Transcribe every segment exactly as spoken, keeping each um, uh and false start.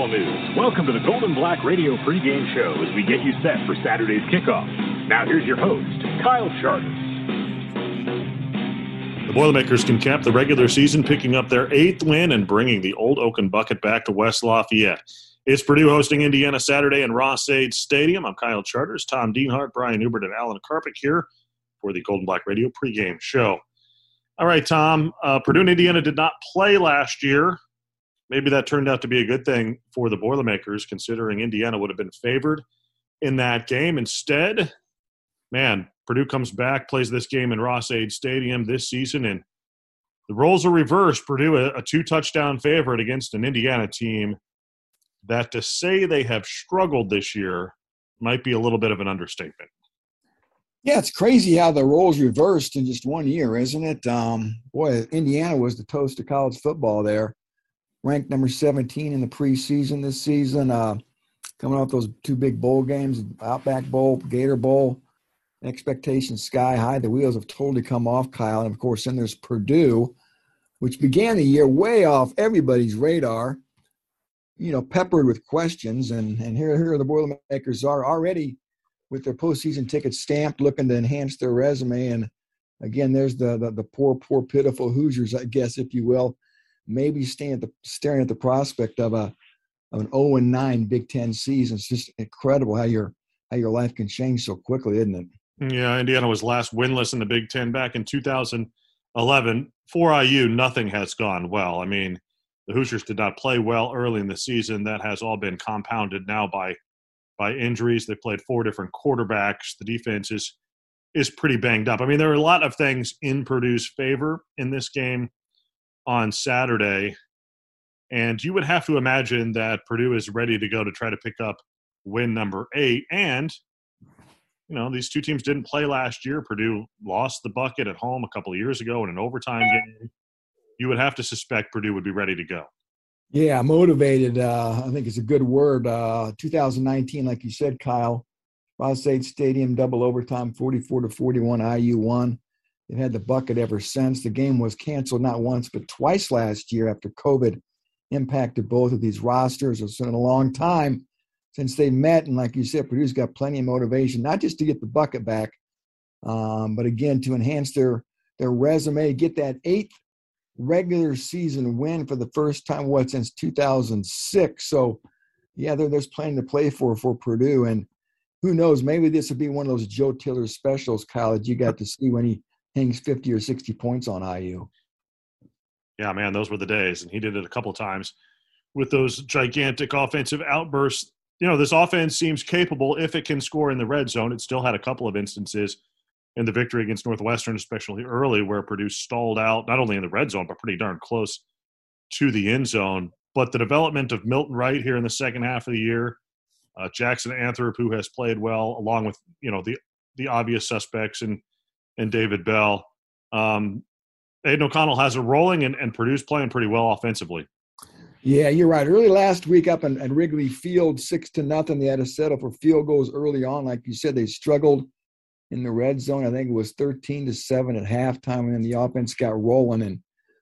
football news. Welcome to the Golden Black Radio pregame show as we get you set for Saturday's kickoff. Now here's your host, Kyle Charters. The Boilermakers can cap the regular season, picking up their eighth win and bringing the old Oaken Bucket back to West Lafayette. It's Purdue hosting Indiana Saturday in Ross-Ade Stadium. I'm Kyle Charters, Tom Dienhart, Brian Hubert, and Alan Karpick here for the Golden Black Radio pregame show. All right, Tom, uh, Purdue and Indiana did not play last year. Maybe that turned out to be a good thing for the Boilermakers, considering Indiana would have been favored in that game. Instead, man, Purdue comes back, plays this game in Ross-Ade Stadium this season, and the roles are reversed. Purdue, a, a two-touchdown favorite against an Indiana team that, to say they have struggled this year, might be a little bit of an understatement. Yeah, it's crazy how the roles reversed in just one year, isn't it? Um, boy, Indiana was the toast of college football there. Ranked number seventeen in the preseason this season, uh, coming off those two big bowl games, Outback Bowl, Gator Bowl. Expectations sky high. The wheels have totally come off, Kyle. And, of course, then there's Purdue, which began the year way off everybody's radar, you know, peppered with questions. And, and here, here the Boilermakers are already with their postseason tickets stamped, looking to enhance their resume. And, again, there's the, the, the poor, poor, pitiful Hoosiers, I guess, if you will, maybe staying at the, staring at the prospect of a of an oh and nine Big Ten season. It's just incredible how your how your life can change so quickly, isn't it? Yeah, Indiana was last winless in the Big Ten back in two thousand eleven. For I U, nothing has gone well. I mean, the Hoosiers did not play well early in the season. That has all been compounded now by by injuries. They played four different quarterbacks. The defense is is pretty banged up. I mean, there are a lot of things in Purdue's favor in this game on Saturday, and you would have to imagine that Purdue is ready to go to try to pick up win number eight. And, you know, these two teams didn't play last year. Purdue lost the bucket at home a couple of years ago in an overtime game. You would have to suspect Purdue would be ready to go. Yeah, motivated, uh, I think is a good word. Uh, two thousand nineteen, like you said, Kyle, Ross-Ade Stadium, double overtime, forty-four to forty-one, I U won. They've had the bucket ever since. The game was canceled not once but twice last year after COVID impacted both of these rosters. It's been a long time since they met, and like you said, Purdue's got plenty of motivation, not just to get the bucket back, um, but again to enhance their their resume, get that eighth regular season win for the first time, what, since two thousand six. So, yeah, there, there's plenty to play for for Purdue, and who knows, maybe this would be one of those Joe Tiller specials, Kyle, that you got to see when he hangs fifty or sixty points on I U. Yeah, man, those were the days, and he did it a couple of times with those gigantic offensive outbursts. You know, this offense seems capable if it can score in the red zone. It still had a couple of instances in the victory against Northwestern, especially early, where Purdue stalled out, not only in the red zone, but pretty darn close to the end zone. But the development of Milton Wright here in the second half of the year, uh, Jackson Anthrop, who has played well, along with, you know, the the obvious suspects and and David Bell. Um, Aiden O'Connell has it rolling, and, and Purdue's playing pretty well offensively. Yeah, you're right. Early last week up in, at Wrigley Field, six to nothing. They had to settle for field goals early on. Like you said, they struggled in the red zone. I think it was thirteen to seven at halftime, and then the offense got rolling. And,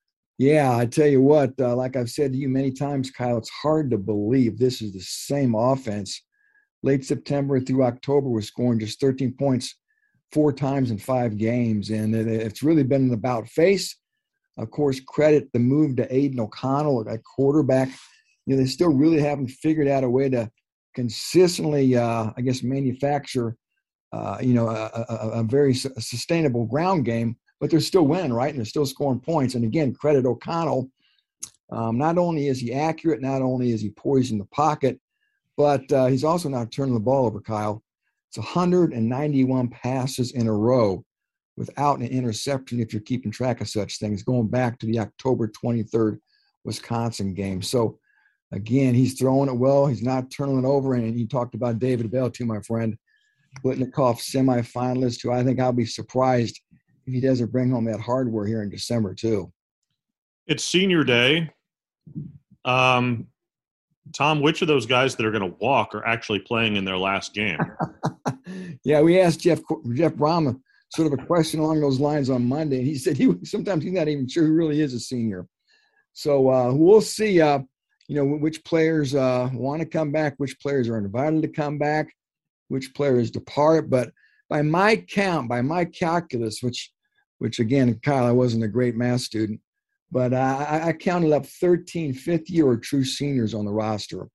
yeah, I tell you what, uh, like I've said to you many times, Kyle, it's hard to believe this is the same offense. Late September through October was scoring just thirteen points four times in five games, and it's really been an about face. Of course, credit the move to Aiden O'Connell at quarterback. You know, they still really haven't figured out a way to consistently, uh, I guess, manufacture, uh, you know, a, a, a very su- sustainable ground game, but they're still winning, right? And they're still scoring points. And again, credit O'Connell. Um, not only is he accurate, not only is he poised in the pocket, but uh, he's also not turning the ball over, Kyle. It's one hundred ninety-one passes in a row without an interception, if you're keeping track of such things, going back to the October twenty-third Wisconsin game. So, again, he's throwing it well. He's not turning it over. And you talked about David Bell, too, my friend. Blitnikoff semifinalist, who I think I'll be surprised if he doesn't bring home that hardware here in December, too. It's senior day. Um, Tom, which of those guys that are going to walk are actually playing in their last game? Yeah, we asked Jeff Jeff Brahma sort of a question along those lines on Monday. And he said he sometimes he's not even sure who really is a senior. So uh, we'll see. Uh, you know, which players uh, want to come back, which players are invited to come back, which players depart. But by my count, by my calculus, which, which again, Kyle, I wasn't a great math student, but I, I counted up thirteen fifth-year or true seniors on the roster.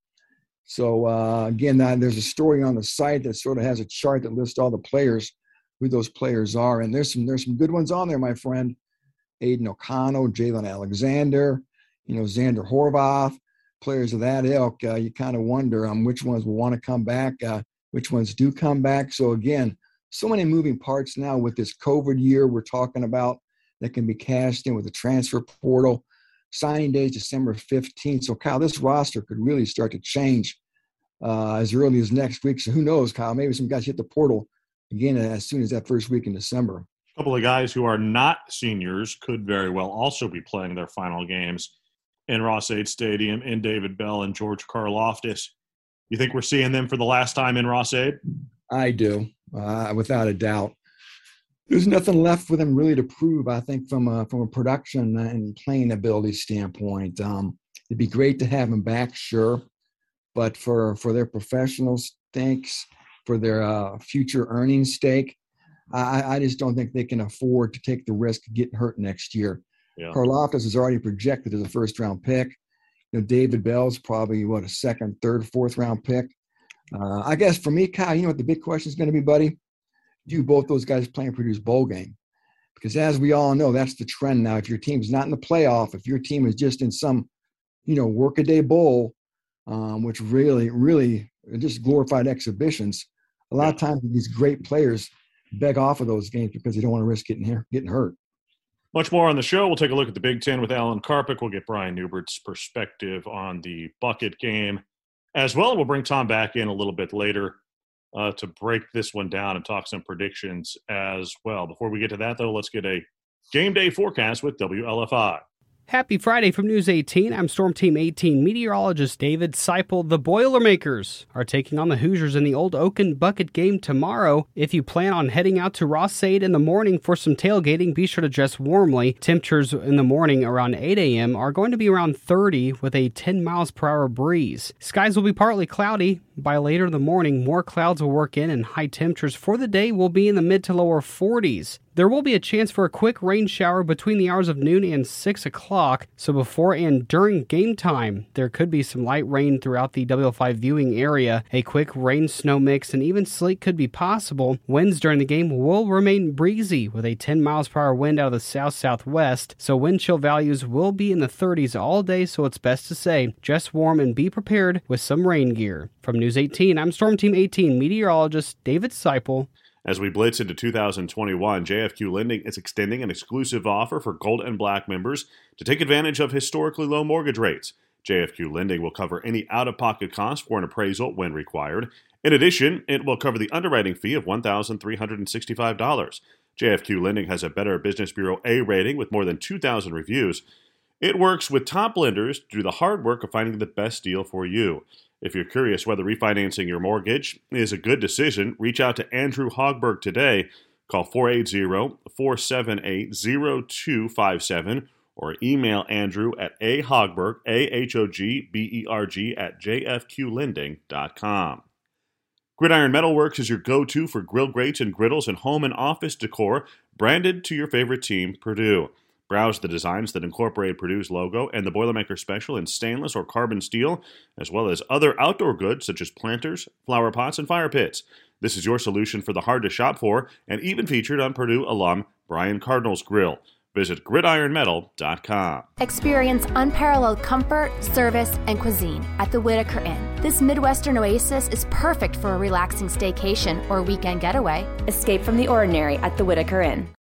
So, uh, again, uh, there's a story on the site that sort of has a chart that lists all the players, who those players are. And there's some there's some good ones on there, my friend. Aiden O'Connell, Jalen Alexander, you know, Xander Horvath, players of that ilk. Uh, you kind of wonder um, which ones will want to come back, uh, which ones do come back. So, again, so many moving parts now with this COVID year we're talking about that can be cashed in with the transfer portal. Signing day is December fifteenth. So, Kyle, this roster could really start to change uh, as early as next week. So who knows, Kyle? Maybe some guys hit the portal again as soon as that first week in December. A couple of guys who are not seniors could very well also be playing their final games in Ross-Ade Stadium in David Bell and George Karlaftis. You think we're seeing them for the last time in Ross-Ade? I do, uh, without a doubt. There's nothing left for them really to prove, I think, from a, from a production and playing ability standpoint. Um, it'd be great to have them back, sure, but for, for their professional stakes, for their uh, future earnings stake, I, I just don't think they can afford to take the risk of getting hurt next year. Yeah. Karlaftis is already projected as a first-round pick. You know, David Bell's probably, what, a second, third, fourth-round pick. Uh, I guess for me, Kyle, you know what the big question is going to be, buddy? Do both those guys play and produce bowl game? Because as we all know, that's the trend now. If your team's not in the playoff, if your team is just in some, you know, workaday bowl, um, which really, really just glorified exhibitions, a lot of times these great players beg off of those games because they don't want to risk getting here, getting hurt. Much more on the show. We'll take a look at the Big Ten with Alan Karpick. We'll get Brian Newbert's perspective on the bucket game as well. We'll bring Tom back in a little bit later Uh, to break this one down and talk some predictions as well. Before we get to that, though, let's get a game day forecast with W L F I. Happy Friday from News eighteen. I'm Storm Team eighteen meteorologist David Seipel. The Boilermakers are taking on the Hoosiers in the Old Oaken Bucket game tomorrow. If you plan on heading out to Ross-Ade in the morning for some tailgating, be sure to dress warmly. Temperatures in the morning around eight a.m. are going to be around thirty with a ten miles per hour breeze. Skies will be partly cloudy. By later in the morning, more clouds will work in and high temperatures for the day will be in the mid to lower forties. There will be a chance for a quick rain shower between the hours of noon and six o'clock, so before and during game time, there could be some light rain throughout the W L F I viewing area. A quick rain-snow mix and even sleet could be possible. Winds during the game will remain breezy with a ten miles per hour wind out of the south-southwest, so wind chill values will be in the thirties all day, so it's best to say, dress warm and be prepared with some rain gear. From News eighteen, I'm Storm Team eighteen meteorologist David Seipel. As we blitz into two thousand twenty-one, J F Q Lending is extending an exclusive offer for Gold and Black members to take advantage of historically low mortgage rates. J F Q Lending will cover any out-of-pocket costs for an appraisal when required. In addition, it will cover the underwriting fee of one thousand three hundred sixty-five dollars. J F Q Lending has a Better Business Bureau A rating with more than two thousand reviews. It works with top lenders to do the hard work of finding the best deal for you. If you're curious whether refinancing your mortgage is a good decision, reach out to Andrew Hogberg today. Call four eight zero, four seven eight, zero two five seven or email Andrew at a hogberg, A H O G B E R G, at j f q lending dot com. Gridiron Metalworks is your go-to for grill grates and griddles and home and office decor, branded to your favorite team, Purdue. Browse the designs that incorporate Purdue's logo and the Boilermaker Special in stainless or carbon steel, as well as other outdoor goods such as planters, flower pots, and fire pits. This is your solution for the hard to shop for, and even featured on Purdue alum Brian Cardinal's grill. Visit gridiron metal dot com. Experience unparalleled comfort, service, and cuisine at the Whitaker Inn. This Midwestern oasis is perfect for a relaxing staycation or weekend getaway. Escape from the ordinary at the Whitaker Inn.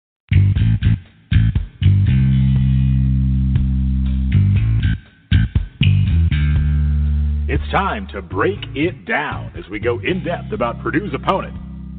It's time to break it down as we go in-depth about Purdue's opponent.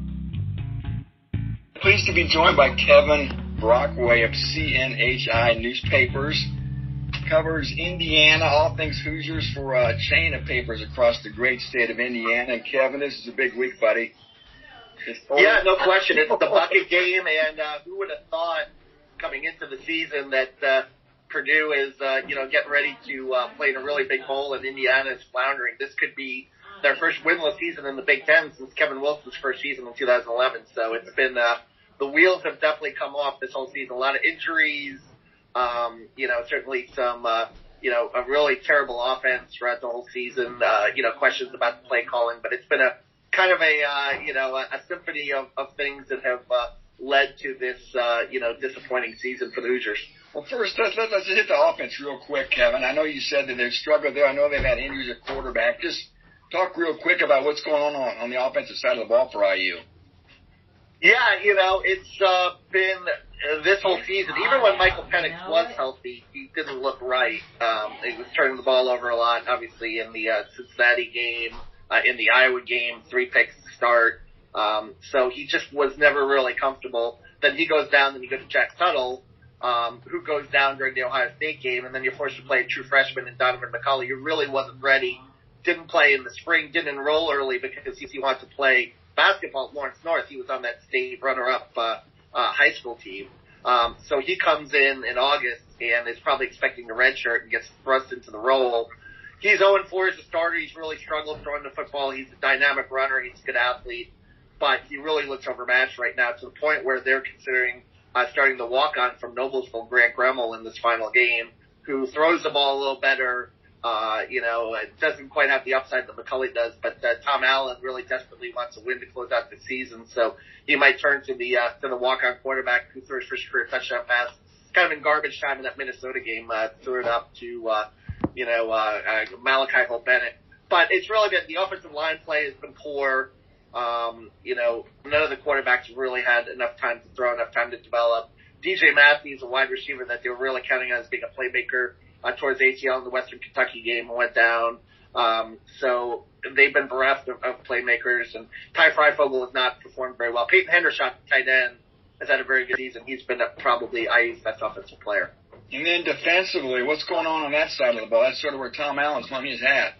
Pleased to be joined by Kevin Brockway of C N H I Newspapers. Covers Indiana, all things Hoosiers for a chain of papers across the great state of Indiana. And Kevin, this is a big week, buddy. Yeah, no question. It's the bucket game, and uh, who would have thought coming into the season that uh, Purdue is, uh, you know, getting ready to uh, play in a really big bowl, and Indiana is floundering. This could be their first winless season in the Big Ten since Kevin Wilson's first season in two thousand eleven. So it's been, uh, the wheels have definitely come off this whole season. A lot of injuries, um, you know, certainly some, uh, you know, a really terrible offense throughout the whole season, uh, you know, questions about the play calling. But it's been a kind of a, uh, you know, a, a symphony of, of things that have uh, led to this, uh, you know, disappointing season for the Hoosiers. Well, first, let's, let's, let's hit the offense real quick, Kevin. I know you said that they've struggled there. I know they've had injuries at quarterback. Just talk real quick about what's going on on, on the offensive side of the ball for I U. Yeah, you know, it's uh, been uh, this whole season. Even when Michael Penix was healthy, he didn't look right. Um, he was turning the ball over a lot, obviously, in the uh, Cincinnati game, uh, in the Iowa game, three picks to start. Um, so he just was never really comfortable. Then he goes down, then you go to Jack Tuttle, um, who goes down during the Ohio State game, and then you're forced to play a true freshman in Donovan McCulley, who really wasn't ready, didn't play in the spring, didn't enroll early because he wanted to play basketball at Lawrence North. He was on that state runner-up uh, uh, high school team. Um, so he comes in in August and is probably expecting the red shirt and gets thrust into the role. He's oh and four as a starter. He's really struggled throwing the football. He's a dynamic runner. He's a good athlete. But he really looks overmatched right now to the point where they're considering uh, starting the walk-on from Noblesville, Grant Gremmel, in this final game, who throws the ball a little better. Uh, you know, it doesn't quite have the upside that McCulley does, but uh, Tom Allen really desperately wants a win to close out the season, so he might turn to the uh, to the walk-on quarterback who threw his first career touchdown pass, kind of in garbage time in that Minnesota game, uh, threw it up to, uh, you know, uh, uh, Malachi Holt-Bennett. But it's really been, the offensive line play has been poor. Um, you know, none of the quarterbacks have really had enough time to throw, enough time to develop. D J Matthews, a wide receiver that they were really counting on as being a playmaker, Uh, towards A C L in the Western Kentucky game and went down. Um, so they've been bereft of, of playmakers, and Ty Freifogel has not performed very well. Peyton Hendershot, tight end, has had a very good season. He's been a, probably I U's best offensive player. And then defensively, what's going on on that side of the ball? That's sort of where Tom Allen's hung his hat.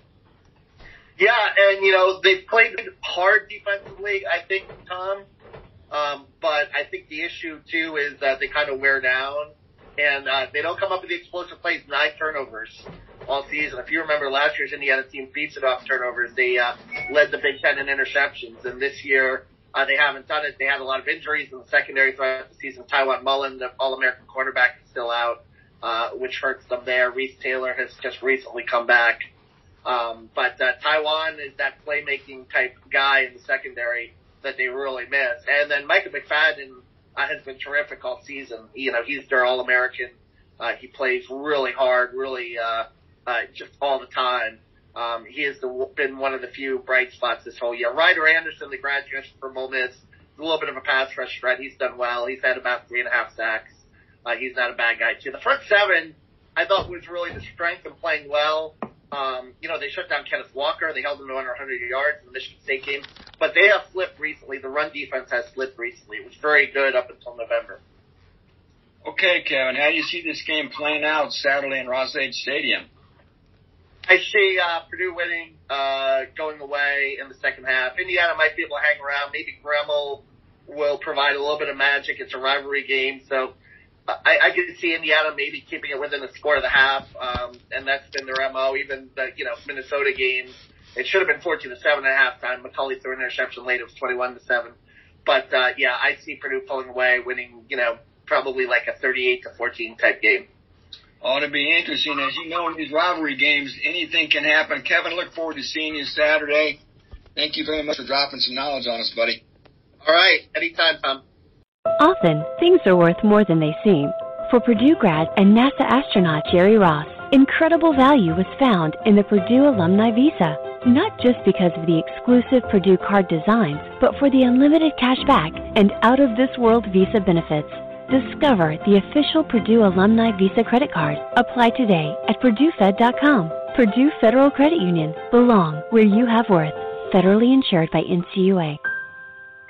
Yeah, and, you know, they've played hard defensively, I think, Tom. Um, but I think the issue, too, is that they kind of wear down. And uh, they don't come up with the explosive plays, nine turnovers all season. If you remember last year's Indiana team feasted off turnovers. They uh, led the Big Ten in interceptions. And this year uh, they haven't done it. They had a lot of injuries in the secondary throughout the season. Tywan Mullen, the All-American cornerback, is still out, uh, which hurts them there. Reese Taylor has just recently come back. Um, but uh, Tywan is that playmaking type guy in the secondary that they really miss. And then Micah McFadden Uh, has been terrific all season. You know, he's their All-American. Uh, he plays really hard, really uh, uh, just all the time. Um, he has the, been one of the few bright spots this whole year. Ryder Anderson, the grad transfer from Ole Miss, a little bit of a pass rush threat. He's done well. He's had about three and a half sacks. Uh, he's not a bad guy, too. The front seven, I thought, was really the strength and playing well. Um, you know, they shut down Kenneth Walker. They held him to under one hundred yards in the Michigan State game. But they have slipped recently. The run defense has slipped recently. It was very good up until November. Okay, Kevin, how do you see this game playing out Saturday in Ross-Ade Stadium? I see uh, Purdue winning, uh, going away in the second half. Indiana might be able to hang around. Maybe Gremmel will provide a little bit of magic. It's a rivalry game, so I, I could see Indiana maybe keeping it within the score of the half, um, and that's been their M O. Even the, you know, Minnesota games, it should have been fourteen to seven at halftime. McCulley threw an interception late. It was twenty-one to seven. But, uh, yeah, I see Purdue pulling away, winning, you know, probably like a thirty-eight to fourteen type game. Ought to be interesting. As you know, in these rivalry games, anything can happen. Kevin, look forward to seeing you Saturday. Thank you very much for dropping some knowledge on us, buddy. All right. Anytime, Tom. Often, things are worth more than they seem. For Purdue grad and NASA astronaut Jerry Ross, incredible value was found in the Purdue Alumni Visa. Not just because of the exclusive Purdue card designs, but for the unlimited cash back and out-of-this-world visa benefits. Discover the official Purdue Alumni Visa credit card. Apply today at purdue fed dot com. Purdue Federal Credit Union. Belong where you have worth. Federally insured by N C U A.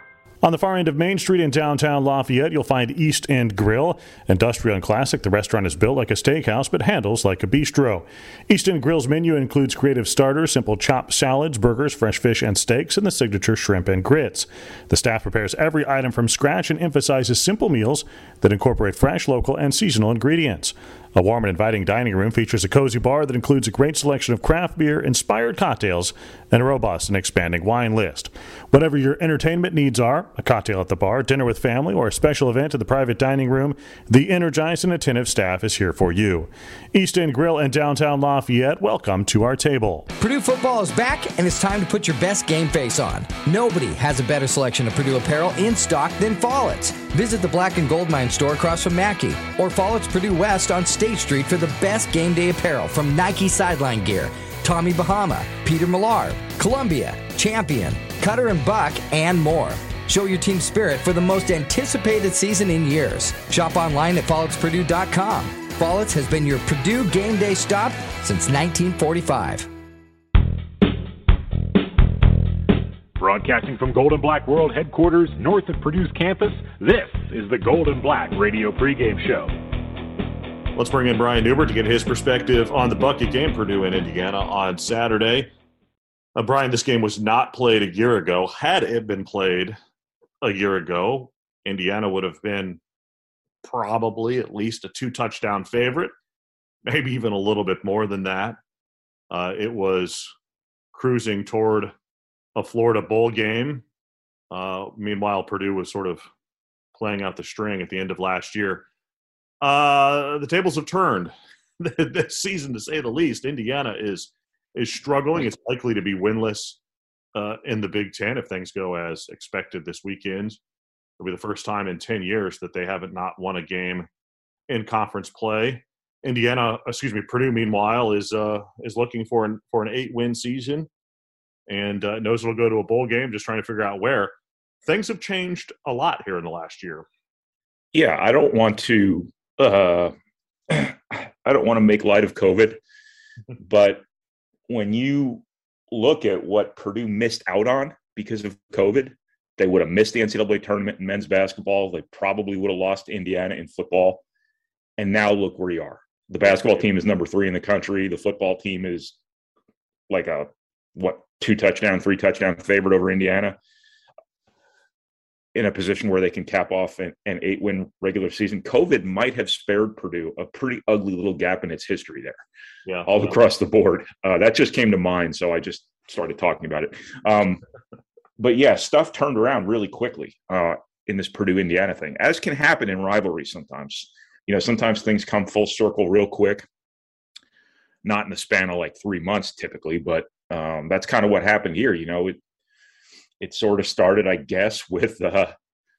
On the far end of Main Street in downtown Lafayette, you'll find East End Grill. Industrial and classic, the restaurant is built like a steakhouse but handles like a bistro. East End Grill's menu includes creative starters, simple chopped salads, burgers, fresh fish and steaks, and the signature shrimp and grits. The staff prepares every item from scratch and emphasizes simple meals that incorporate fresh, local, and seasonal ingredients. A warm and inviting dining room features a cozy bar that includes a great selection of craft beer, inspired cocktails, and a robust and expanding wine list. Whatever your entertainment needs are, a cocktail at the bar, dinner with family, or a special event in the private dining room, the energized and attentive staff is here for you. East End Grill in downtown Lafayette, welcome to our table. Purdue football is back, and it's time to put your best game face on. Nobody has a better selection of Purdue apparel in stock than Follett's. Visit the Black and Gold Mine store across from Mackey, or Follett's Purdue West on State Street for the best game day apparel from Nike sideline gear, Tommy Bahama, Peter Millar, Columbia, Champion, Cutter and Buck, and more. Show your team spirit for the most anticipated season in years. Shop online at Follett's Purdue dot com. Follett's has been your Purdue game day stop since nineteen forty-five. Broadcasting from Gold and Black World headquarters north of Purdue's campus, this is the Gold and Black Radio pregame show. Let's bring in Brian Newbert to get his perspective on the bucket game, Purdue and Indiana on Saturday. Uh, Brian, this game was not played a year ago. Had it been played a year ago, Indiana would have been probably at least a two-touchdown favorite, maybe even a little bit more than that. Uh, it was cruising toward a Florida Bowl game. Uh, meanwhile, Purdue was sort of playing out the string at the end of last year. Uh, the tables have turned this season, to say the least. Indiana is is struggling. It's likely to be winless uh, in the Big Ten if things go as expected this weekend. It'll be the first time in ten years that they haven't not won a game in conference play. Indiana, excuse me, Purdue, meanwhile, is uh, is looking for an for an eight-win season and uh, knows it'll go to a bowl game, just trying to figure out where. Things have changed a lot here in the last year. Yeah, I don't want to uh, I don't want to make light of COVID, but when you look at what Purdue missed out on because of COVID, they would have missed the N C double A tournament in men's basketball. They probably would have lost to Indiana in football. And now look where you are. The basketball team is number three in the country. The football team is like a, what, two touchdown, three touchdown favorite over Indiana, in a position where they can cap off an, an eight-win regular season. COVID might have spared Purdue a pretty ugly little gap in its history there, yeah, all yeah. across the board. Uh, that just came to mind, so I just started talking about it. Um, but, yeah, stuff turned around really quickly uh, in this Purdue-Indiana thing, as can happen in rivalries sometimes. You know, sometimes things come full circle real quick, not in the span of like three months typically, but um, that's kind of what happened here. You know, it, It sort of started, I guess, with uh,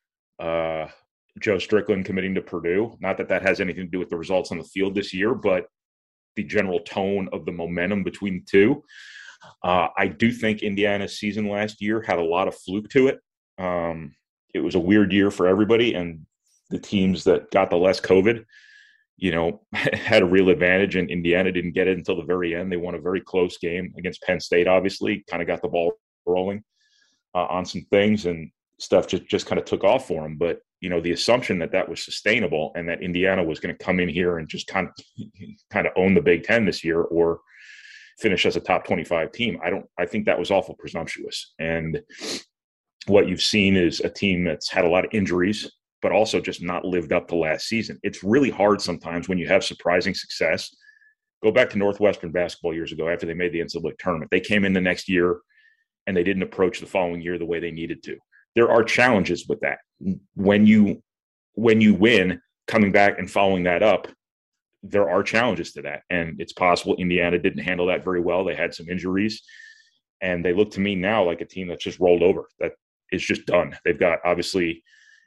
uh, Joe Strickland committing to Purdue. Not that that has anything to do with the results on the field this year, but the general tone of the momentum between the two. Uh, I do think Indiana's season last year had a lot of fluke to it. Um, it was a weird year for everybody, and the teams that got the less COVID, you know, had a real advantage, and Indiana didn't get it until the very end. They won a very close game against Penn State, obviously, kind of got the ball rolling Uh, on some things, and stuff just, just kind of took off for them. But, you know, the assumption that that was sustainable and that Indiana was going to come in here and just kind of kind of own the Big Ten this year or finish as a top twenty-five team, I don't, I think that was awful presumptuous. And what you've seen is a team that's had a lot of injuries, but also just not lived up to last season. It's really hard sometimes when you have surprising success. Go back to Northwestern basketball years ago after they made the N C double A tournament. They came in the next year and they didn't approach the following year the way they needed to. There are challenges with that. When you when you win, coming back and following that up, there are challenges to that. And it's possible Indiana didn't handle that very well. They had some injuries. And they look to me now like a team that's just rolled over, that is just done. They've got, obviously,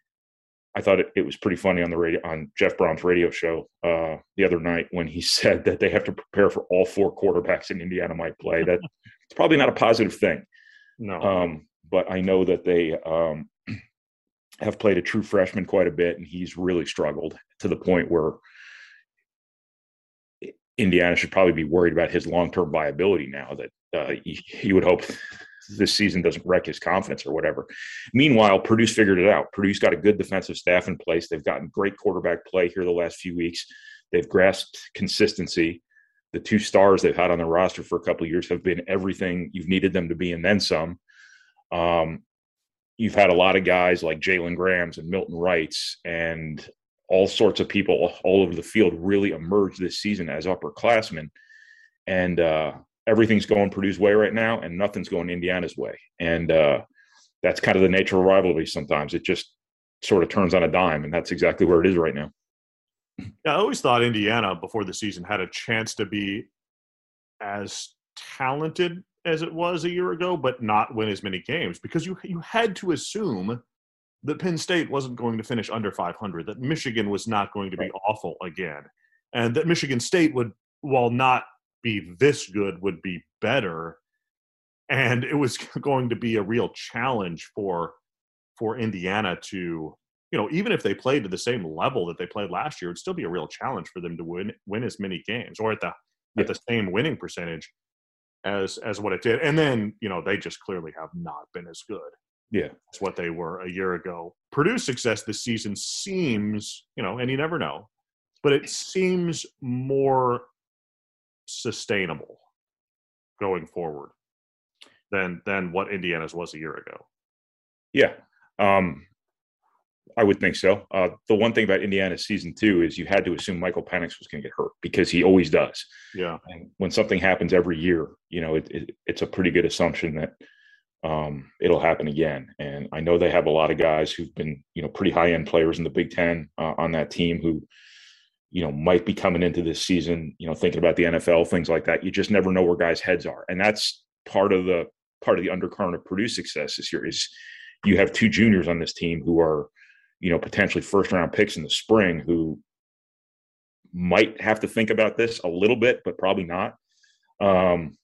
I thought it, it was pretty funny on the radio, on Jeff Brown's radio show uh, the other night when he said that they have to prepare for all four quarterbacks in Indiana might play. That it's probably not a positive thing. No. Um, but I know that they um, have played a true freshman quite a bit, and he's really struggled to the point where Indiana should probably be worried about his long-term viability now. That uh, you, you would hope this season doesn't wreck his confidence or whatever. Meanwhile, Purdue's figured it out. Purdue's got a good defensive staff in place. They've gotten great quarterback play here the last few weeks. They've grasped consistency. The two stars they've had on their roster for a couple of years have been everything you've needed them to be and then some. Um, you've had a lot of guys like Jalen Grahams and Milton Wrights and all sorts of people all over the field really emerge this season as upperclassmen. And uh, everything's going Purdue's way right now, and nothing's going Indiana's way. And uh, that's kind of the nature of rivalry sometimes. It just sort of turns on a dime, and that's exactly where it is right now. Yeah, I always thought Indiana before the season had a chance to be as talented as it was a year ago, but not win as many games, because you you had to assume that Penn State wasn't going to finish under five hundred, that Michigan was not going to be awful again, and that Michigan State would, while not be this good, would be better. And it was going to be a real challenge for for Indiana to, you know, even if they played to the same level that they played last year, it'd still be a real challenge for them to win win as many games, or at the yeah. at the same winning percentage as as what it did. And then, you know, they just clearly have not been as good. Yeah. That's what they were a year ago. Purdue's success this season seems, you know, and you never know, but it seems more sustainable going forward than than what Indiana's was a year ago. Yeah. Um, I would think so. Uh, the one thing about Indiana's season two is you had to assume Michael Penix was going to get hurt, because he always does. Yeah. And when something happens every year, you know, it, it, it's a pretty good assumption that um, it'll happen again. And I know they have a lot of guys who've been, you know, pretty high end players in the Big Ten uh, on that team who, you know, might be coming into this season, you know, thinking about the N F L, things like that. You just never know where guys' heads are. And that's part of the part of the undercurrent of Purdue's success this year is you have two juniors on this team who are, you know, potentially first round picks in the spring who might have to think about this a little bit, but probably not, um,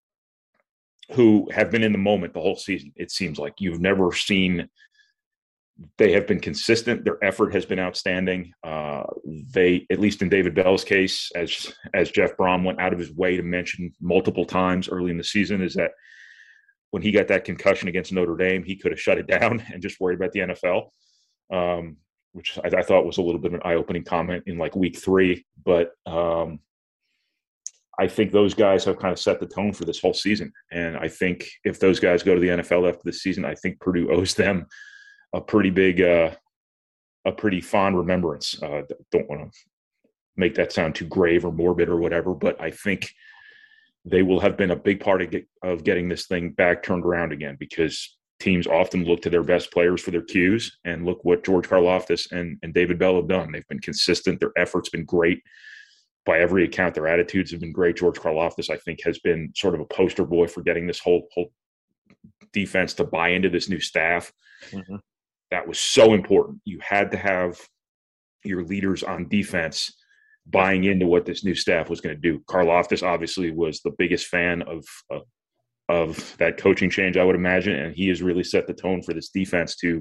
who have been in the moment the whole season. It seems like you've never seen, they have been consistent. Their effort has been outstanding. Uh, they, at least in David Bell's case, as, as Jeff Brom went out of his way to mention multiple times early in the season, is that when he got that concussion against Notre Dame, he could have shut it down and just worried about the N F L. Um, which I, I thought was a little bit of an eye-opening comment in like week three. But um, I think those guys have kind of set the tone for this whole season. And I think if those guys go to the N F L after this season, I think Purdue owes them a pretty big, uh, a pretty fond remembrance. Uh, don't want to make that sound too grave or morbid or whatever, but I think they will have been a big part of, get, of getting this thing back turned around again, because teams often look to their best players for their cues, and look what George Karlaftis and, and David Bell have done. They've been consistent. Their effort's been great. By every account, their attitudes have been great. George Karlaftis, I think, has been sort of a poster boy for getting this whole, whole defense to buy into this new staff. Mm-hmm. That was so important. You had to have your leaders on defense buying into what this new staff was going to do. Karlaftis obviously was the biggest fan of, of of that coaching change, I would imagine. And he has really set the tone for this defense to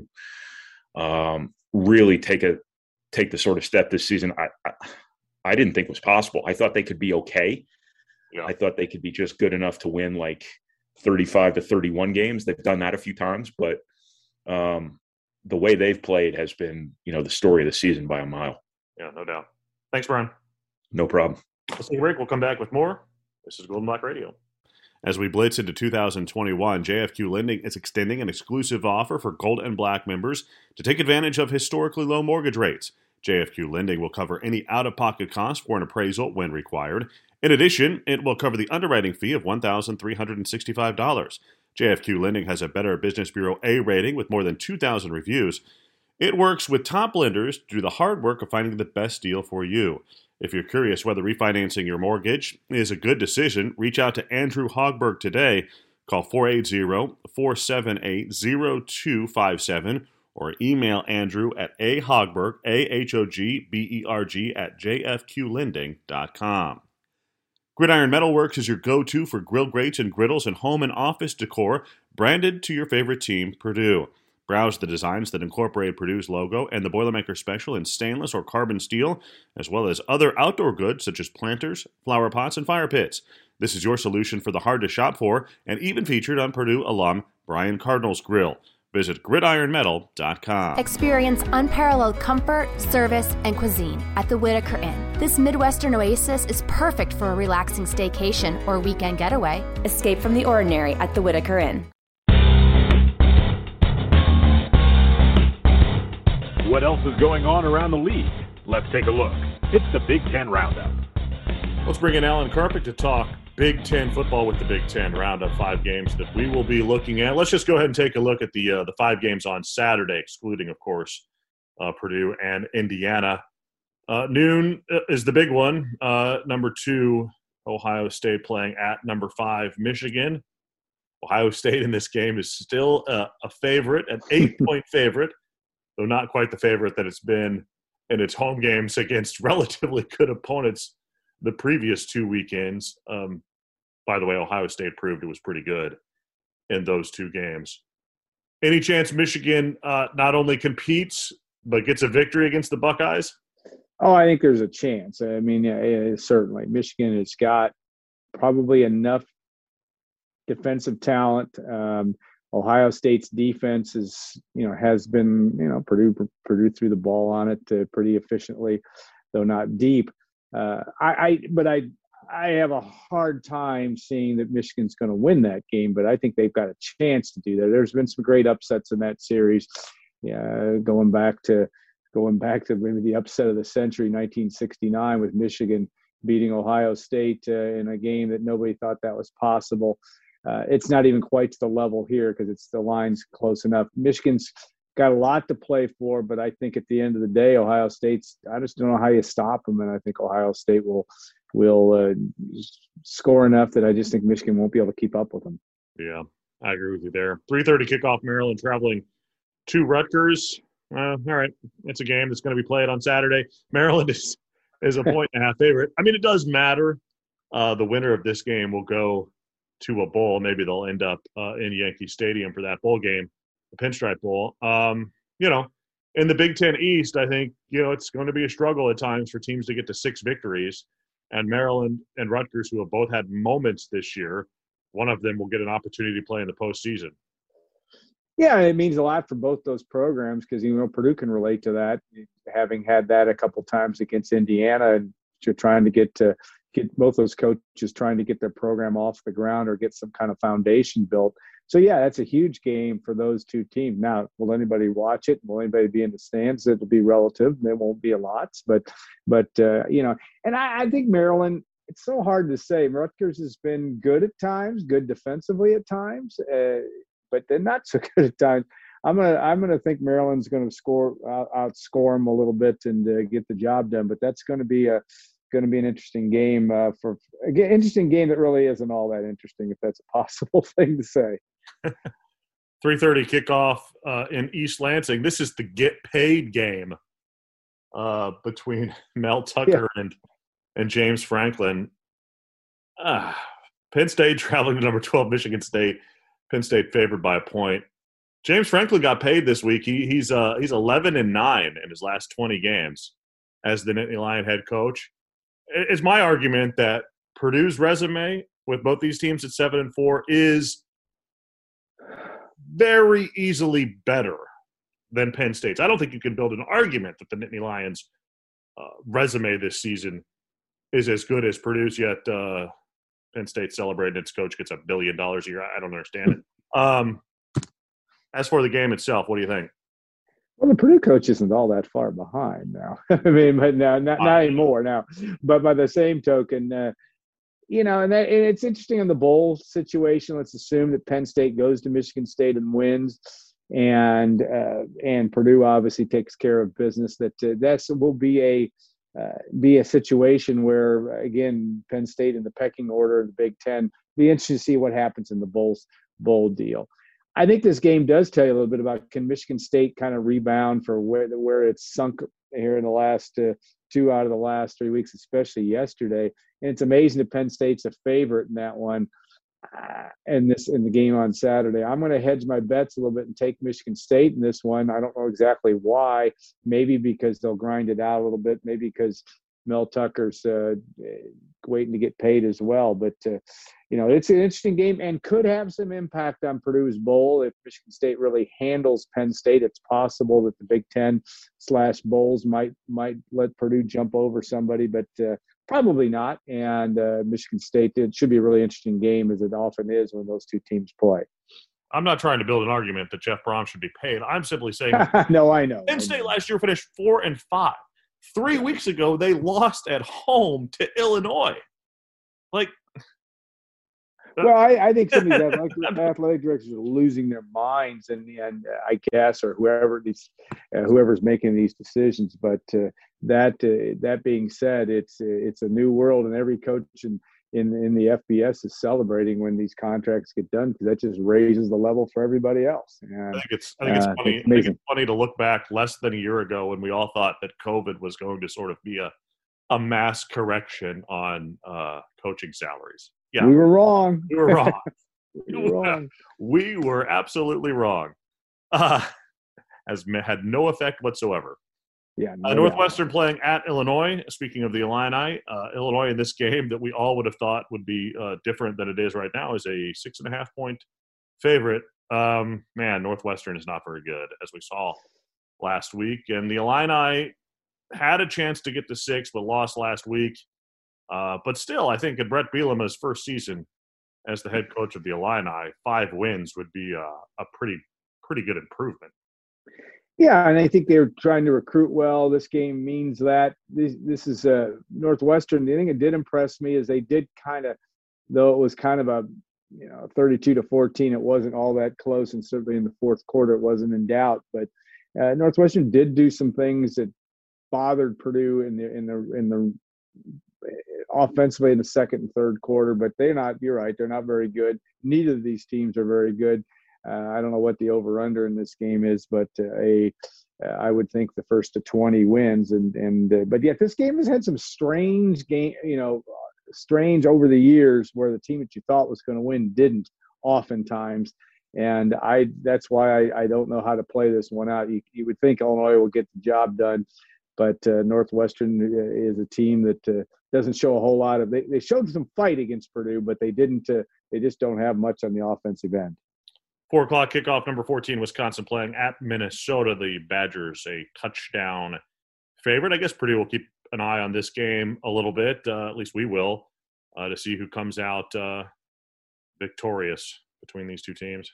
um, really take a, take the sort of step this season. I, I, I didn't think was possible. I thought they could be okay. Yeah. I thought they could be just good enough to win like thirty-five to thirty-one games. They've done that a few times, but um, the way they've played has been, you know, the story of the season by a mile. Yeah, no doubt. Thanks, Brian. No problem. Let's take a break. We'll come back with more. This is Golden Black Radio. As we blitz into two thousand twenty-one, J F Q Lending is extending an exclusive offer for Gold and Black members to take advantage of historically low mortgage rates. J F Q Lending will cover any out-of-pocket costs for an appraisal when required. In addition, it will cover the underwriting fee of one thousand three hundred sixty-five dollars. J F Q Lending has a Better Business Bureau A rating with more than two thousand reviews. It works with top lenders to do the hard work of finding the best deal for you. If you're curious whether refinancing your mortgage is a good decision, reach out to Andrew Hogberg today. Call four eight zero, four seven eight, zero two five seven or email Andrew at ahogberg, A H O G B E R G, at j f q lending dot com. Gridiron Metalworks is your go-to for grill grates and griddles and home and office decor, branded to your favorite team, Purdue. Browse the designs that incorporate Purdue's logo and the Boilermaker Special in stainless or carbon steel, as well as other outdoor goods such as planters, flower pots, and fire pits. This is your solution for the hard to shop for, and even featured on Purdue alum Brian Cardinal's grill. Visit gridiron metal dot com. Experience unparalleled comfort, service, and cuisine at the Whitaker Inn. This Midwestern oasis is perfect for a relaxing staycation or weekend getaway. Escape from the ordinary at the Whitaker Inn. What else is going on around the league? Let's take a look. It's the Big Ten Roundup. Let's bring in Alan Karpik to talk Big Ten football with the Big Ten Roundup, five games that we will be looking at. Let's just go ahead and take a look at the uh, the five games on Saturday, excluding, of course, uh, Purdue and Indiana. Uh, noon is the big one. Uh, number two, Ohio State playing at number five, Michigan. Ohio State in this game is still a, a favorite, an eight-point favorite, though not quite the favorite that it's been in its home games against relatively good opponents the previous two weekends. Um, by the way, Ohio State proved it was pretty good in those two games. Any chance Michigan uh, not only competes but gets a victory against the Buckeyes? Oh, I think there's a chance. I mean, yeah, certainly. Michigan has got probably enough defensive talent. Um, Ohio State's defense is, you know, has been, you know, Purdue Purdue threw the ball on it uh, pretty efficiently, though not deep. Uh, I, I, but I, I have a hard time seeing that Michigan's going to win that game. But I think they've got a chance to do that. There's been some great upsets in that series. Yeah, going back to going back to maybe the upset of the century, nineteen sixty-nine, with Michigan beating Ohio State uh, in a game that nobody thought that was possible. Uh, it's not even quite to the level here because it's the line's close enough. Michigan's got a lot to play for, but I think at the end of the day, Ohio State's, I just don't know how you stop them. And I think Ohio State will, will uh, score enough that I just think Michigan won't be able to keep up with them. Yeah, I agree with you there. three thirty kickoff, Maryland traveling to Rutgers. Uh, all right. It's a game that's going to be played on Saturday. Maryland is, is a point and a half favorite. I mean, it does matter. Uh, the winner of this game will go to a bowl. Maybe they'll end up uh, in Yankee Stadium for that bowl game, the Pinstripe Bowl. Um, you know, in the Big Ten East, I think, you know, it's going to be a struggle at times for teams to get to six victories. And Maryland and Rutgers, who have both had moments this year, one of them will get an opportunity to play in the postseason. Yeah, it means a lot for both those programs because, you know, Purdue can relate to that, having had that a couple times against Indiana, and you're trying to get to get both those coaches trying to get their program off the ground or get some kind of foundation built. So, yeah, that's a huge game for those two teams. Now, will anybody watch it? Will anybody be in the stands? It'll be relative. There won't be a lot. But, but uh, you know, and I, I think Maryland, it's so hard to say. Rutgers has been good at times, good defensively at times, uh, but they're not so good at times. I'm gonna I'm gonna think Maryland's gonna score out, outscore them a little bit and uh, get the job done. But that's going to be a going to be an interesting game uh, for again interesting game that really isn't all that interesting, if that's a possible thing to say. three thirty kickoff uh, in East Lansing. This is the get paid game uh, between Mel Tucker yeah. and and James Franklin. Uh, Penn State traveling to number twelve Michigan State. Penn State favored by a point. James Franklin got paid this week. He, he's uh, he's eleven and nine in his last twenty games as the Nittany Lion head coach. It's my argument that Purdue's resume with both these teams at seven and four is very easily better than Penn State's. I don't think you can build an argument that the Nittany Lions' uh, resume this season is as good as Purdue's, yet uh, Penn State celebrating its coach gets a billion dollars a year. I don't understand it. Um, as for the game itself, what do you think? Well, the Purdue coach isn't all that far behind now. I mean, but now, not, not anymore now. But by the same token, uh, you know, and, that, and it's interesting in the bowl situation. Let's assume that Penn State goes to Michigan State and wins, and uh, and Purdue obviously takes care of business. That uh, that's will be a uh, be a situation where, again, Penn State in the pecking order in the Big Ten. Be interesting to see what happens in the bowls bowl deal. I think this game does tell you a little bit about, can Michigan State kind of rebound for where where it's sunk here in the last uh, two out of the last three weeks, especially yesterday. And it's amazing that Penn State's a favorite in that one. uh, in this in the game on Saturday. I'm going to hedge my bets a little bit and take Michigan State in this one. I don't know exactly why. Maybe because they'll grind it out a little bit. Maybe because Mel Tucker's uh, waiting to get paid as well. But, uh, you know, it's an interesting game and could have some impact on Purdue's bowl. If Michigan State really handles Penn State, it's possible that the Big Ten slash bowls might might let Purdue jump over somebody, but uh, probably not. And uh, Michigan State, it should be a really interesting game, as it often is when those two teams play. I'm not trying to build an argument that Jeff Brom should be paid. I'm simply saying no, I know. Penn State last year finished four and five. Three weeks ago, they lost at home to Illinois. Like, well, I, I think some of these athletic, athletic directors are losing their minds, and and uh, I guess, or whoever these, uh, whoever's making these decisions. But uh, that uh, that being said, it's it's a new world, and every coach in in, in the F B S is celebrating when these contracts get done, because that just raises the level for everybody else. And, I think it's I think it's uh, funny. it's I think it's funny to look back less than a year ago when we all thought that COVID was going to sort of be a a mass correction on uh, coaching salaries. Yeah, we were wrong. We were wrong. we were wrong. We were absolutely wrong. Uh, has had no effect whatsoever. Yeah. No uh, Northwestern doubt. Playing at Illinois. Speaking of the Illini, uh, Illinois in this game that we all would have thought would be uh, different than it is right now is a six and a half point favorite. Um, man, Northwestern is not very good, as we saw last week. And the Illini had a chance to get to six, but lost last week. Uh, but still, I think in Brett Bielema's first season as the head coach of the Illini, five wins would be a, a pretty pretty good improvement. Yeah, and I think they're trying to recruit well. This game means that. This, this is uh, Northwestern. The thing that did impress me is they did kind of, though it was kind of a, you know, thirty-two to fourteen, it wasn't all that close, and certainly in the fourth quarter it wasn't in doubt. But uh, Northwestern did do some things that bothered Purdue in the in the in the offensively in the second and third quarter, but they're not, you're right, they're not very good. Neither of these teams are very good. Uh, I don't know what the over-under in this game is, but uh, a, uh, I would think the first to twenty wins. And, and uh, but yet this game has had some strange game, you know, strange over the years where the team that you thought was going to win didn't oftentimes. And I that's why I, I don't know how to play this one out. You, you would think Illinois will get the job done, but uh, Northwestern is a team that uh, doesn't show a whole lot of. They, they showed some fight against Purdue, but they didn't. Uh, they just don't have much on the offensive end. Four o'clock kickoff. Number fourteen, Wisconsin playing at Minnesota. The Badgers a touchdown favorite. I guess Purdue will keep an eye on this game a little bit. Uh, at least we will, uh, to see who comes out uh, victorious between these two teams.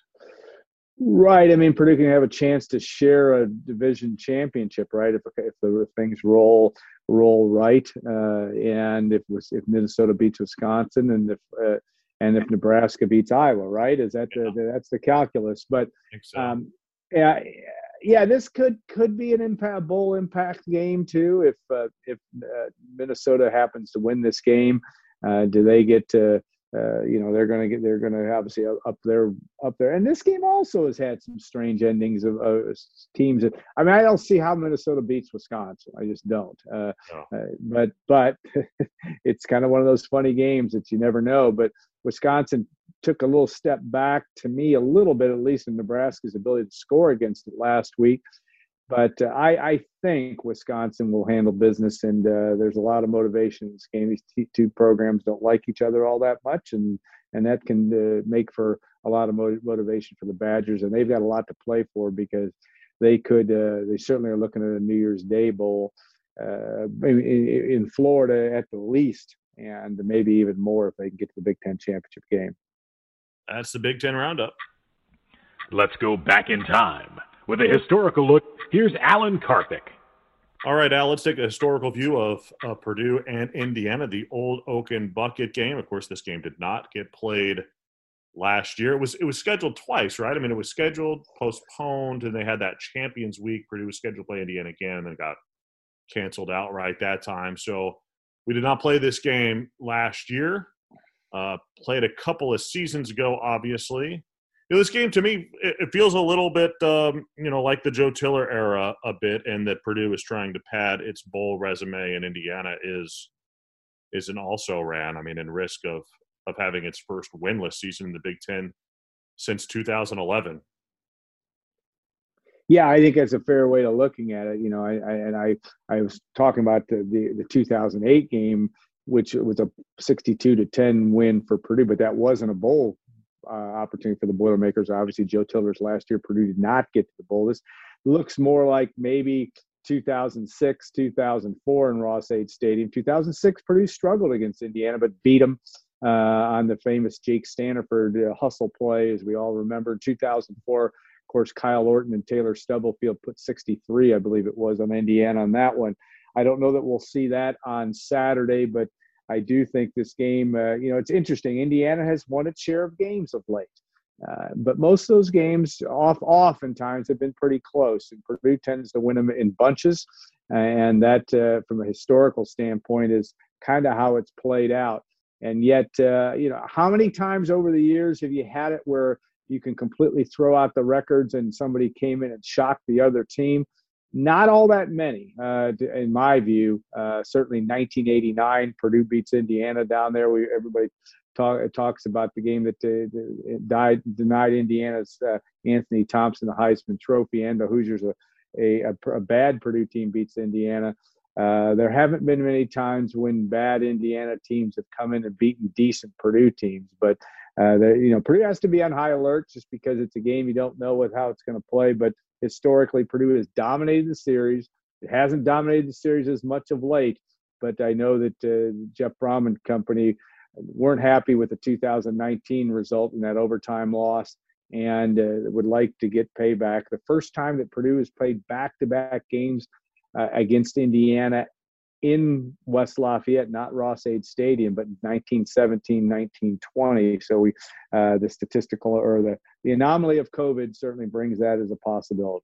Right. I mean, Purdue can have a chance to share a division championship, right? If if the things roll roll right, uh, and if if Minnesota beats Wisconsin, and if uh, and if Nebraska beats Iowa, right? Is that the, the that's the calculus? But so. um, yeah, yeah, this could could be an impact bowl impact game too. If uh, if uh, Minnesota happens to win this game, uh, do they get to? Uh, you know, they're going to get, they're going to obviously up there, up there. And this game also has had some strange endings of uh, teams. That, I mean, I don't see how Minnesota beats Wisconsin. I just don't. Uh, no. uh, but, but it's kind of one of those funny games that you never know. But Wisconsin took a little step back, to me, a little bit, at least in Nebraska's ability to score against it last week. But uh, I, I think Wisconsin will handle business, and uh, there's a lot of motivation in this game. These t- two programs don't like each other all that much, and and that can uh, make for a lot of mo- motivation for the Badgers. And they've got a lot to play for, because they could uh, – they certainly are looking at a New Year's Day bowl uh, in, in Florida at the least, and maybe even more if they can get to the Big Ten championship game. That's the Big Ten Roundup. Let's go back in time. With a historical look, here's Alan Karthik. All right, Al, let's take a historical view of uh, Purdue and Indiana, the Old Oaken Bucket game. Of course, this game did not get played last year. It was it was scheduled twice, right? I mean, it was scheduled, postponed, and they had that Champions Week. Purdue was scheduled to play Indiana again, and then got canceled outright that time. So we did not play this game last year. Uh, played a couple of seasons ago, obviously. You know, this game, to me, it, it feels a little bit, um, you know, like the Joe Tiller era a bit, in that Purdue is trying to pad its bowl resume, and Indiana is is an also-ran. I mean, in risk of of having its first winless season in the Big Ten since two thousand eleven. Yeah, I think that's a fair way of looking at it. You know, I, I and I I was talking about the, the the two thousand eight game, which was a sixty-two to ten win for Purdue, but that wasn't a bowl uh, opportunity for the Boilermakers. Obviously, Joe Tiller's last year, Purdue did not get to the bowl. This looks more like maybe two thousand six, two thousand four in Ross-Ade Stadium. two thousand six, Purdue struggled against Indiana, but beat them uh, on the famous Jake Staniford uh, hustle play, as we all remember. two thousand four, of course, Kyle Orton and Taylor Stubblefield put sixty-three, I believe it was, on Indiana on that one. I don't know that we'll see that on Saturday, but I do think this game, uh, you know, it's interesting. Indiana has won its share of games of late. Uh, but most of those games off oftentimes have been pretty close, and Purdue tends to win them in bunches. And that, uh, from a historical standpoint, is kind of how it's played out. And yet, uh, you know, how many times over the years have you had it where you can completely throw out the records and somebody came in and shocked the other team? Not all that many, uh, in my view. Uh, certainly nineteen eighty-nine, Purdue beats Indiana down there. We everybody talk, talks about the game that uh, died, denied Indiana's uh, Anthony Thompson the Heisman Trophy, and the Hoosiers, a, a, a bad Purdue team beats Indiana. Uh, there haven't been many times when bad Indiana teams have come in and beaten decent Purdue teams, but uh, you know, Purdue has to be on high alert just because it's a game you don't know with how it's going to play. But historically, Purdue has dominated the series. It hasn't dominated the series as much of late, but I know that uh, Jeff Brom and company weren't happy with the two thousand nineteen result in that overtime loss, and uh, would like to get payback. The first time that Purdue has played back-to-back games uh, against Indiana in West Lafayette, not Ross-Ade Stadium, but nineteen seventeen, nineteen twenty. So we, uh, the statistical or the, the anomaly of COVID certainly brings that as a possibility.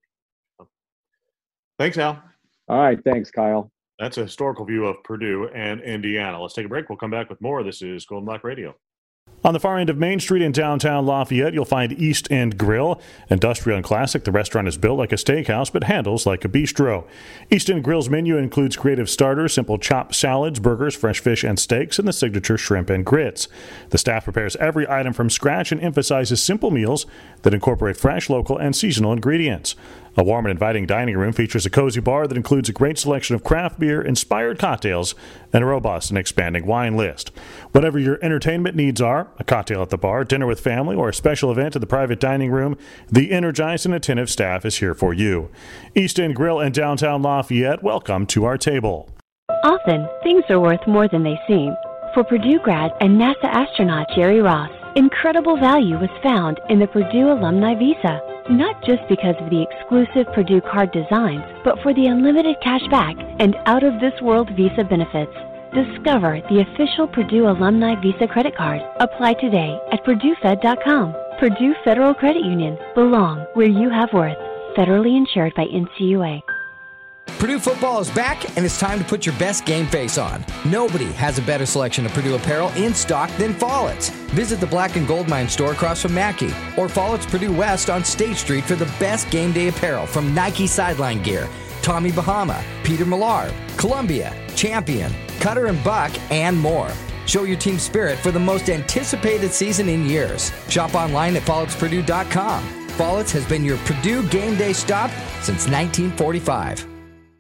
Thanks, Al. All right. Thanks, Kyle. That's a historical view of Purdue and Indiana. Let's take a break. We'll come back with more. This is Golden Black Radio. On the far end of Main Street in downtown Lafayette, you'll find East End Grill. Industrial and classic, the restaurant is built like a steakhouse but handles like a bistro. East End Grill's menu includes creative starters, simple chopped salads, burgers, fresh fish and steaks, and the signature shrimp and grits. The staff prepares every item from scratch and emphasizes simple meals that incorporate fresh, local, and seasonal ingredients. A warm and inviting dining room features a cozy bar that includes a great selection of craft beer, inspired cocktails, and a robust and expanding wine list. Whatever your entertainment needs are, a cocktail at the bar, dinner with family, or a special event at the private dining room, the energized and attentive staff is here for you. East End Grill in downtown Lafayette, welcome to our table. Often, things are worth more than they seem. For Purdue grad and NASA astronaut Jerry Ross, incredible value was found in the Purdue Alumni Visa. Not just because of the exclusive Purdue card designs, but for the unlimited cash back and out-of-this-world Visa benefits. Discover the official Purdue Alumni Visa credit card. Apply today at purdue fed dot com. Purdue Federal Credit Union. Belong where you have worth. Federally insured by N C U A. Purdue football is back, and it's time to put your best game face on. Nobody has a better selection of Purdue apparel in stock than Follett's. Visit the Black and Gold Mine store across from Mackey, or Follett's Purdue West on State Street for the best game day apparel from Nike sideline gear, Tommy Bahama, Peter Millar, Columbia, Champion, Cutter and Buck, and more. Show your team spirit for the most anticipated season in years. Shop online at folletts purdue dot com. Follett's has been your Purdue game day stop since nineteen forty-five.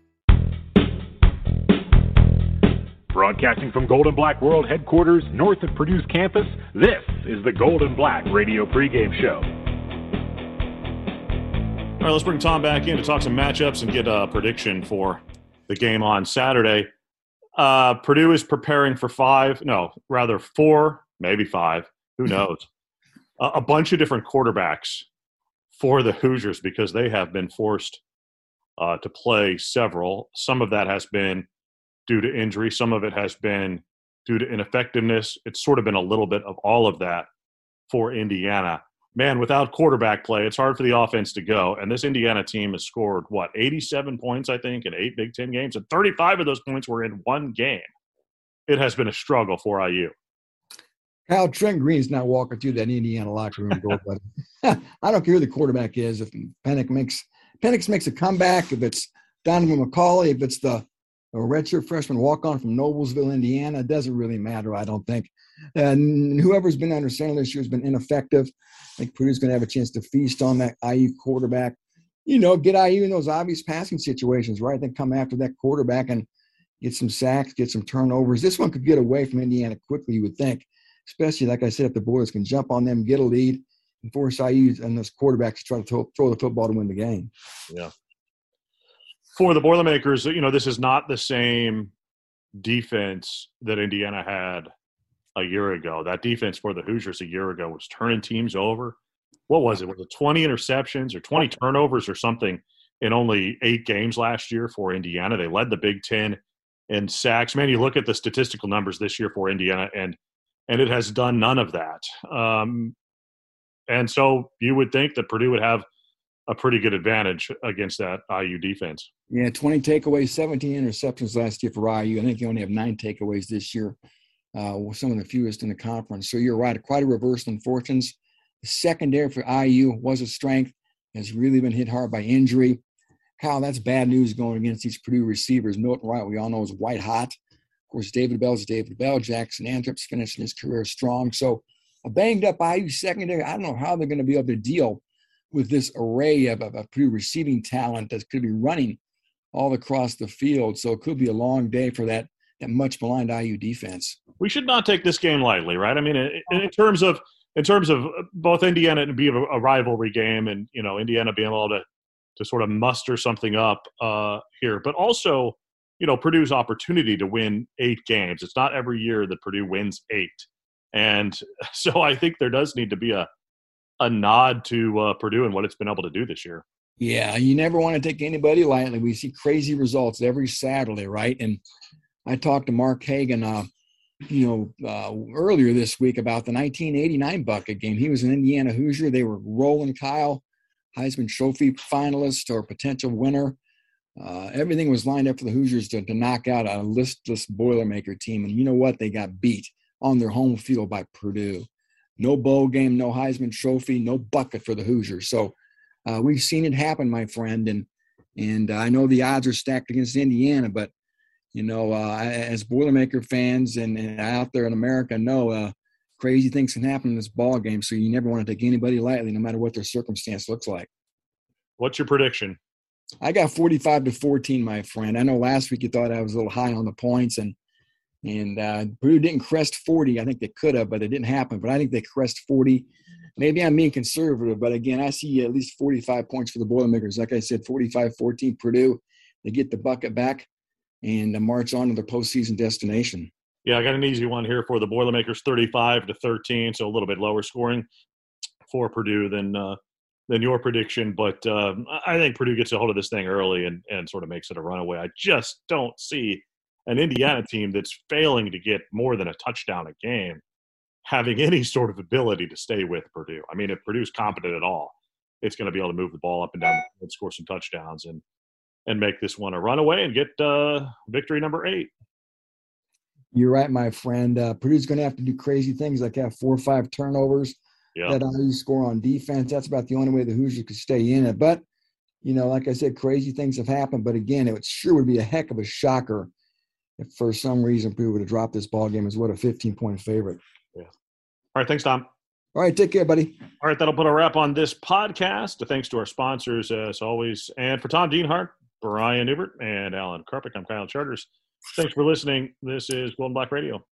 Broadcasting from Golden Black World headquarters north of Purdue's campus, this is the Golden Black Radio pregame show. All right, let's bring Tom back in to talk some matchups and get a prediction for the game on Saturday. Uh, Purdue is preparing for five, no, rather four, maybe five, who knows, a, a bunch of different quarterbacks for the Hoosiers because they have been forced uh, to play several. Some of that has been due to injury. Some of it has been due to ineffectiveness. It's sort of been a little bit of all of that for Indiana. Man, without quarterback play, it's hard for the offense to go. And this Indiana team has scored, what, eighty-seven points, I think, in eight Big Ten games. And thirty-five of those points were in one game. It has been a struggle for I U. Kyle, Trent Green's not walking through that Indiana locker room door, but I don't care who the quarterback is. If Penix makes, Penix makes a comeback, if it's Donovan McCauley, if it's the a redshirt freshman walk-on from Noblesville, Indiana. It doesn't really matter, I don't think. And whoever's been under center this year has been ineffective. I think Purdue's going to have a chance to feast on that I U quarterback. You know, get I U in those obvious passing situations, right? Then come after that quarterback and get some sacks, get some turnovers. This one could get away from Indiana quickly, you would think, especially, like I said, if the Boilers can jump on them, get a lead, and force I U and those quarterbacks to try to throw, throw the football to win the game. Yeah. For the Boilermakers, you know, this is not the same defense that Indiana had a year ago. That defense for the Hoosiers a year ago was turning teams over. What was it? Was it twenty interceptions or twenty turnovers or something in only eight games last year for Indiana? They led the Big Ten in sacks. Man, you look at the statistical numbers this year for Indiana, and and it has done none of that. Um, and so you would think that Purdue would have a pretty good advantage against that I U defense. Yeah, twenty takeaways, seventeen interceptions last year for I U. I think you only have nine takeaways this year, uh, some of the fewest in the conference. So you're right, quite a reversal in fortunes. The secondary for I U was a strength, has really been hit hard by injury. Kyle, that's bad news going against these Purdue receivers. Milton Wright, we all know, is white hot. Of course, David Bell is David Bell. Jackson Anthrop's finishing his career strong. So a banged-up I U secondary, I don't know how they're going to be able to deal with this array of, of, of Purdue receiving talent that could be running all across the field. So it could be a long day for that, that much-maligned I U defense. We should not take this game lightly, right? I mean, in, in terms of in terms of both Indiana and be a, a rivalry game, and you know, Indiana being able to to sort of muster something up uh, here, but also, you know, Purdue's opportunity to win eight games. It's not every year that Purdue wins eight, and so I think there does need to be a a nod to uh, Purdue and what it's been able to do this year. Yeah, you never want to take anybody lightly. We see crazy results every Saturday, right? And I talked to Mark Hagan, uh, you know, uh, earlier this week about the nineteen eighty-nine Bucket game. He was an Indiana Hoosier. They were rolling, Kyle, Heisman Trophy finalist or potential winner. Uh, everything was lined up for the Hoosiers to, to knock out a listless Boilermaker team. And you know what? They got beat on their home field by Purdue. No bowl game, no Heisman Trophy, no bucket for the Hoosiers. So uh, we've seen it happen, my friend. And and I know the odds are stacked against Indiana, but, you know, uh, as Boilermaker fans and, and out there in America know, uh, crazy things can happen in this ball game. So you never want to take anybody lightly, no matter what their circumstance looks like. What's your prediction? I got forty-five to fourteen, my friend. I know last week you thought I was a little high on the points, and and uh, Purdue didn't crest forty. I think they could have, but it didn't happen. But I think they crest forty. Maybe I'm being conservative, but again, I see at least forty-five points for the Boilermakers. Like I said, forty-five fourteen Purdue. They get the bucket back and uh, march on to their postseason destination. Yeah, I got an easy one here for the Boilermakers, thirty-five to thirteen, so a little bit lower scoring for Purdue than uh, than your prediction. But uh, I think Purdue gets a hold of this thing early and, and sort of makes it a runaway. I just don't see an Indiana team that's failing to get more than a touchdown a game having any sort of ability to stay with Purdue. I mean, if Purdue's competent at all, it's going to be able to move the ball up and down and score some touchdowns and and make this one a runaway and get uh, victory number eight. You're right, my friend. Uh, Purdue's going to have to do crazy things like have four or five turnovers. Yeah. That I U score on defense. That's about the only way the Hoosiers could stay in it. But, you know, like I said, crazy things have happened. But, again, it sure would be a heck of a shocker if for some reason Purdue would have dropped this ball game as what a fifteen-point favorite. Yeah. All right, thanks, Tom. All right, take care, buddy. All right, that'll put a wrap on this podcast. Thanks to our sponsors, as always. And for Tom Dienhart, Brian Newbert, and Alan Karpick, I'm Kyle Charters. Thanks for listening. This is Golden Black Radio.